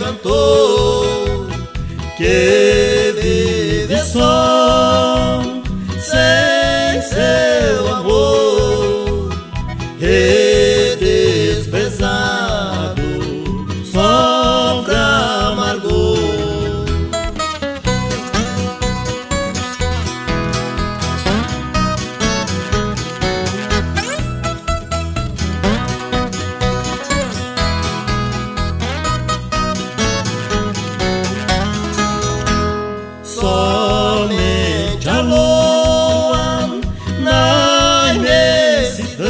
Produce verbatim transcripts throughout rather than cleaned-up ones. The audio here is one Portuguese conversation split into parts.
cantor que vive só sem seu amor e desprezado sofre amargor. Somente a lua na imensidão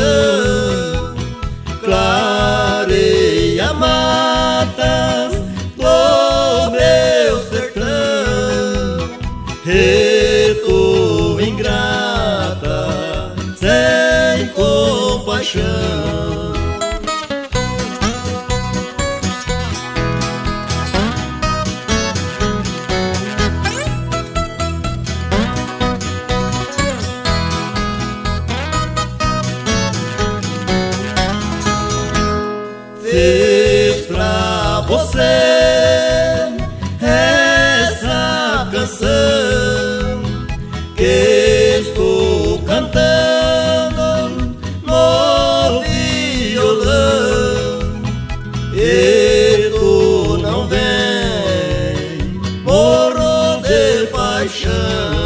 clareia matas do meu sertão, e tu ingrata sem compaixão. Fiz pra você essa canção que estou cantando no violão, e tu não vem, morro de paixão.